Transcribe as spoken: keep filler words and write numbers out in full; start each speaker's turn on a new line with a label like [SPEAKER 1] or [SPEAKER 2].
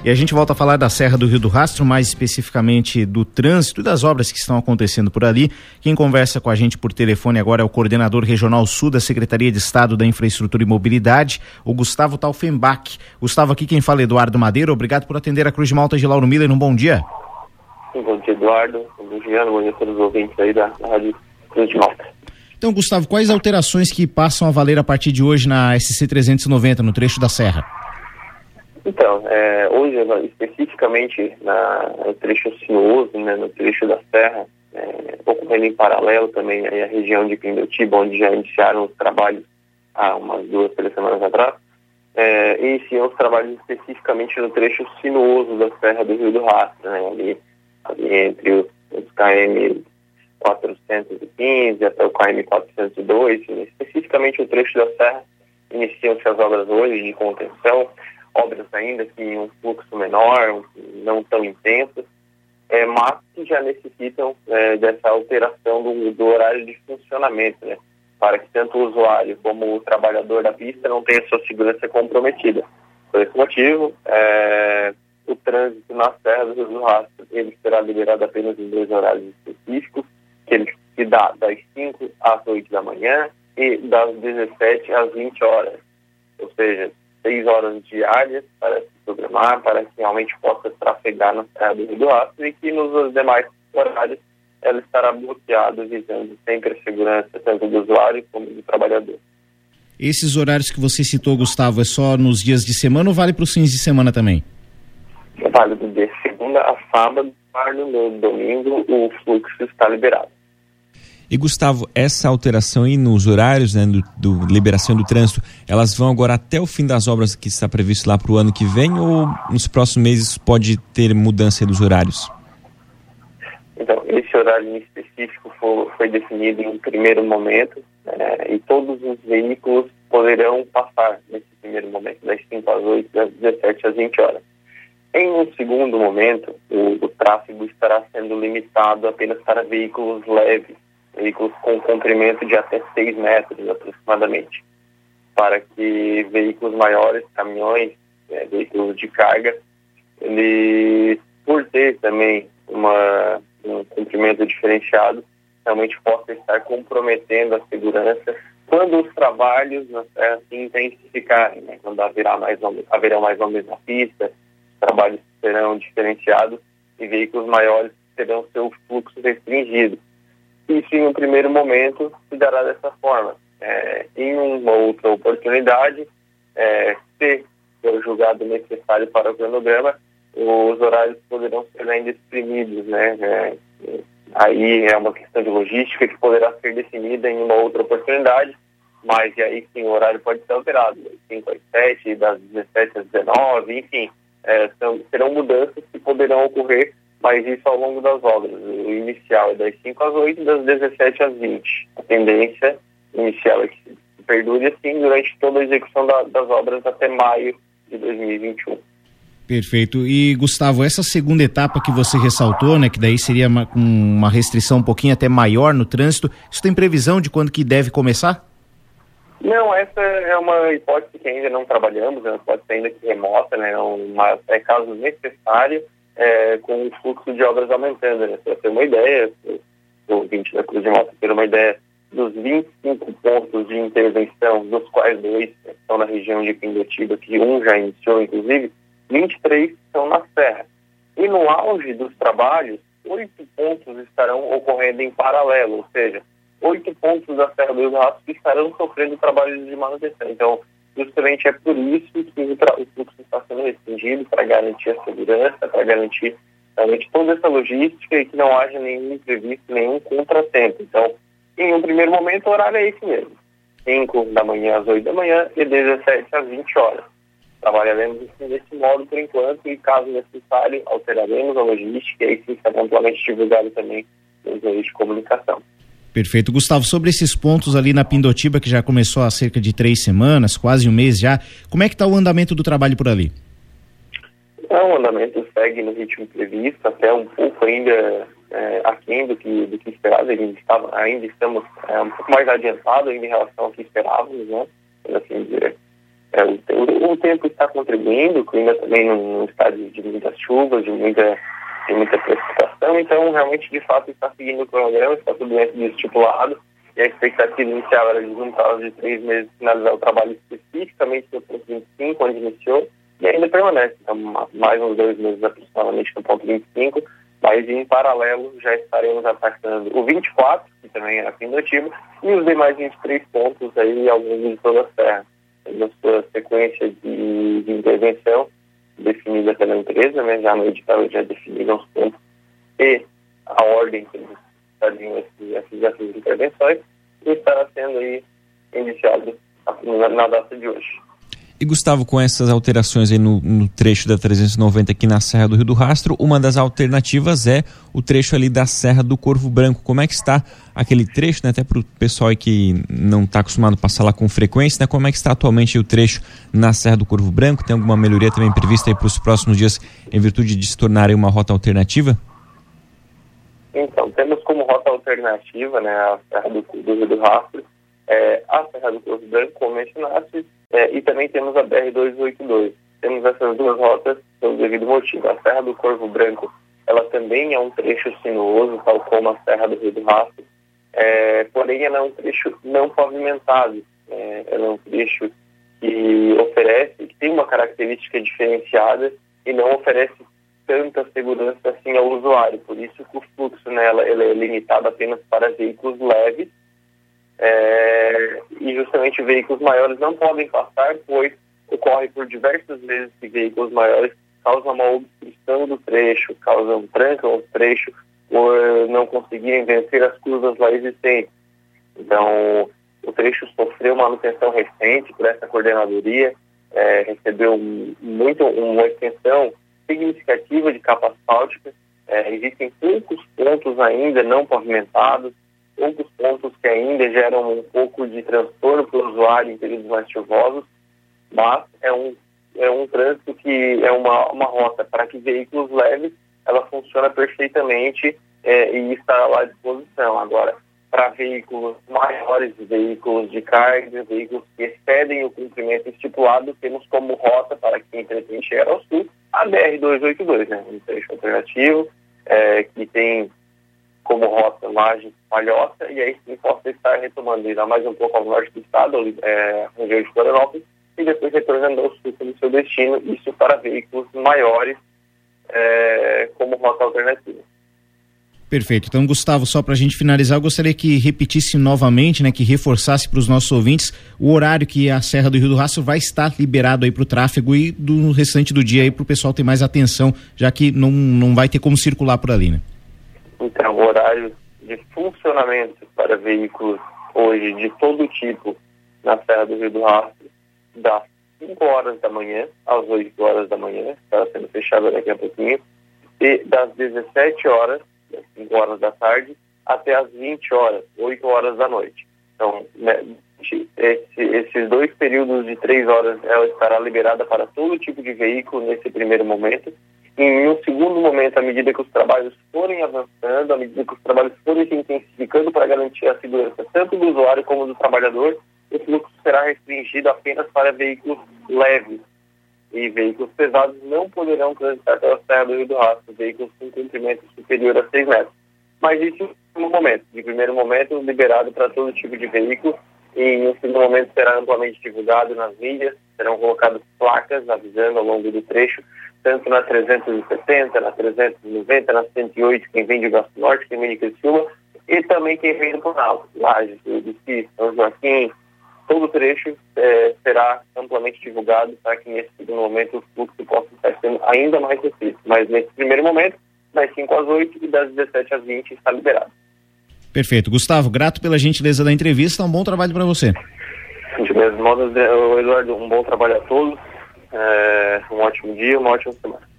[SPEAKER 1] E a gente volta a falar da Serra do Rio do Rastro, mais especificamente do trânsito e das obras que estão acontecendo por ali. Quem conversa com a gente por telefone agora é o coordenador regional sul da Secretaria de Estado da Infraestrutura e Mobilidade, o Gustavo Taufenbach. Gustavo, aqui quem fala é Eduardo Madeira. Obrigado por atender a Cruz de Malta de Lauro Miller. Um bom dia.
[SPEAKER 2] Bom dia, Eduardo. Bom dia, bom dia a todos os ouvintes aí da, da Rádio Cruz de Malta.
[SPEAKER 1] Então, Gustavo, quais alterações que passam a valer a partir de hoje na S C trezentos e noventa, no trecho da Serra?
[SPEAKER 2] Então, é, hoje, especificamente na, no trecho sinuoso, né, no trecho da Serra, é, ocorrendo em paralelo também aí a região de Pindotiba, onde já iniciaram os trabalhos há umas duas, três semanas atrás, é, iniciam os trabalhos especificamente no trecho sinuoso da Serra do Rio do Rastro, né, ali, ali entre os, os K M quatrocentos e quinze até o K M quatrocentos e dois, especificamente o trecho da Serra, iniciam-se as obras hoje de contenção, obras ainda que em um fluxo menor, não tão intensas, é, mas que já necessitam é, dessa alteração do, do horário de funcionamento, né, para que tanto o usuário como o trabalhador da pista não tenha sua segurança comprometida. Por esse motivo, é, o trânsito na Serra do Rio do Rastro, ele será liberado apenas em dois horários específicos, que ele se dá das cinco às oito da manhã e das dezessete às vinte horas. Ou seja, seis horas diárias para se programar, para que realmente possa trafegar na Serra do Rio do Rastro, e que nos demais horários ela estará bloqueada, visando sempre a segurança tanto do usuário como do trabalhador.
[SPEAKER 1] Esses horários que você citou, Gustavo, é só nos dias de semana ou vale para os fins de semana também?
[SPEAKER 2] É válido de segunda a sábado, no domingo o fluxo está liberado.
[SPEAKER 3] E Gustavo, essa alteração aí nos horários, né, do, do liberação do trânsito, elas vão agora até o fim das obras que está previsto lá para o ano que vem, ou nos próximos meses pode ter mudança dos horários?
[SPEAKER 2] Então, esse horário em específico foi, foi definido em um primeiro momento, é, e todos os veículos poderão passar nesse primeiro momento, das cinco às oito, das dezessete às vinte horas. Em um segundo momento, o, o tráfego estará sendo limitado apenas para veículos leves, veículos com comprimento de até seis metros aproximadamente, para que veículos maiores, caminhões, é, veículos de carga, eles, por ter também uma, um comprimento diferenciado, realmente possa estar comprometendo a segurança quando os trabalhos na Serra se intensificarem, né? Quando haverá mais homens, haverão mais homens na pista, os trabalhos serão diferenciados e veículos maiores terão seu fluxo restringido. Isso, em um primeiro momento, se dará dessa forma. É, em uma outra oportunidade, é, se for julgado necessário para o cronograma, os horários poderão ser ainda exprimidos, né? É, aí é uma questão de logística que poderá ser definida em uma outra oportunidade, mas e aí sim o horário pode ser alterado, das cinco às sete, das dezessete às dezenove, enfim, é, são, serão mudanças que poderão ocorrer, mas isso ao longo das obras. O inicial é das cinco às oito e das dezessete às vinte. A tendência inicial é que se perdure assim durante toda a execução da, das obras até maio de dois mil e vinte e um.
[SPEAKER 1] Perfeito. E, Gustavo, essa segunda etapa que você ressaltou, né, que daí seria uma, uma restrição um pouquinho até maior no trânsito, isso tem previsão de quando que deve começar?
[SPEAKER 2] Não, essa é uma hipótese que ainda não trabalhamos, é uma hipótese ainda que remota, né, mas é caso necessário, É, com o fluxo de obras aumentando, né? Para ter uma ideia, o ouvinte da Cruz de Malta ter uma ideia, dos vinte e cinco pontos de intervenção, dos quais dois estão na região de Pindotiba, que um já iniciou, inclusive, vinte e três estão na Serra. E no auge dos trabalhos, oito pontos estarão ocorrendo em paralelo, ou seja, oito pontos da Serra do Rio do Rastro que estarão sofrendo trabalhos de manutenção. Então, justamente é por isso que o, tra- o fluxo está sendo restringido, para garantir a segurança, para garantir realmente toda essa logística e que não haja nenhum imprevisto, nenhum contratempo. Então, em um primeiro momento, o horário é esse mesmo. cinco da manhã às oito da manhã e dezessete às vinte horas. Trabalharemos assim, desse modo por enquanto e, caso necessário, alteraremos a logística e aí sim será amplamente divulgado também nos meios de comunicação.
[SPEAKER 1] Perfeito. Gustavo, sobre esses pontos ali na Pindotiba, que já começou há cerca de três semanas, quase um mês já, como é que está o andamento do trabalho por ali?
[SPEAKER 2] Então, o andamento segue no ritmo previsto, até um pouco ainda é, aquém do que, do que esperado. Ainda, estava, ainda estamos é, um pouco mais adiantados ainda em relação ao que esperávamos, né? Por assim dizer. É, o, o tempo está contribuindo, o clima também não está de, de muitas chuvas, de muita, de muita precipitação, então realmente de fato está seguindo o cronograma, está tudo dentro do estipulado, e a expectativa inicial era de um prazo de três meses finalizar o trabalho especificamente no ponto vinte e cinco, onde iniciou, e ainda permanece, então mais uns dois meses aproximadamente no ponto vinte e cinco, mas em paralelo já estaremos atacando o vinte e quatro, que também era fim do ativo, e os demais vinte e três pontos aí ao longo de toda a serra. Na sua sequência de, de intervenção definida pela empresa, né, já no edital já definiram os pontos e a ordem que eles fariam essas, essas intervenções, e estará sendo aí iniciado na, na data de hoje.
[SPEAKER 3] E Gustavo, com essas alterações aí no, no trecho da trezentos e noventa aqui na Serra do Rio do Rastro, uma das alternativas é o trecho ali da Serra do Corvo Branco. Como é que está aquele trecho, né? Até para o pessoal aí que não está acostumado a passar lá com frequência, né? Como é que está atualmente o trecho na Serra do Corvo Branco? Tem alguma melhoria também prevista aí para os próximos dias em virtude de se tornar uma rota alternativa?
[SPEAKER 2] Então, temos como rota alternativa, né, a Serra do, do Rio do Rastro, é, a Serra do Corvo Branco, como mencionaste, é, e também temos a B R duzentos e oitenta e dois. Temos essas duas rotas pelo devido motivo. A Serra do Corvo Branco, ela também é um trecho sinuoso, tal como a Serra do Rio do Rastro, é, porém ela é um trecho não pavimentado. É, ela é um trecho que oferece, que tem uma característica diferenciada e não oferece tanta segurança assim ao usuário. Por isso que o fluxo nela ele é limitado apenas para veículos leves, é, e justamente veículos maiores não podem passar, pois ocorre por diversas vezes que veículos maiores causam uma obstrução do trecho, causam trancam o trecho por não conseguirem vencer as curvas lá existentes. Então, o trecho sofreu manutenção recente por essa coordenadoria, é, recebeu muito, uma extensão significativa de capa asfáltica, é, existem poucos pontos ainda não pavimentados, poucos pontos que ainda geram um pouco de transtorno para o usuário em períodos mais chuvosos, mas é um, é um trânsito que é uma, uma rota para que veículos leves, ela funciona perfeitamente é, e está lá à disposição. Agora, para veículos maiores, veículos de carga, veículos que excedem o comprimento estipulado, temos como rota para quem pretende chegar ao sul a B R duzentos e oitenta e dois, né, um trecho alternativo é, que tem como rota Laje Palhoça, e aí sim possa estar retomando, ainda mais um pouco ao norte do estado, é, região de Florianópolis, e depois retornando ao sul pelo seu destino, isso para veículos maiores é, como rota alternativa.
[SPEAKER 1] Perfeito. Então, Gustavo, só para a gente finalizar, eu gostaria que repetisse novamente, né, que reforçasse para os nossos ouvintes o horário que a Serra do Rio do Rastro vai estar liberado aí para o tráfego e do restante do dia aí para o pessoal ter mais atenção, já que não, não vai ter como circular por ali, né?
[SPEAKER 2] Então, o horário de funcionamento para veículos hoje de todo tipo na Serra do Rio do Rastro, das cinco horas da manhã às oito horas da manhã, está sendo fechado daqui a pouquinho, e das dezessete horas, das cinco horas da tarde, até as vinte horas, oito horas da noite. Então, né, esse, esses dois períodos de três horas, ela estará liberada para todo tipo de veículo nesse primeiro momento. Em um segundo momento, à medida que os trabalhos forem avançando, à medida que os trabalhos forem se intensificando para garantir a segurança tanto do usuário como do trabalhador, o fluxo será restringido apenas para veículos leves. E veículos pesados não poderão transitar pela Serra do Rio do Rastro, veículos com comprimento superior a seis metros. Mas isso no momento. De primeiro momento, liberado para todo tipo de veículo, e em um segundo momento será amplamente divulgado nas mídias, serão colocadas placas avisando ao longo do trecho, tanto na trezentos e setenta, na trezentos e noventa, na cento e oito, quem vem de Gasto Norte, quem vem de Criciúma, e também quem vem do Planalto, Lages, Urubici, São Joaquim. Todo o trecho é, será amplamente divulgado para que nesse segundo momento o fluxo possa estar sendo ainda mais restrito. Mas nesse primeiro momento, das cinco às oito e das dezessete às vinte está liberado.
[SPEAKER 1] Perfeito. Gustavo, grato pela gentileza da entrevista, um bom trabalho para você.
[SPEAKER 2] De mesmo modo, Eduardo, um bom trabalho a todos, é, um ótimo dia, uma ótima semana.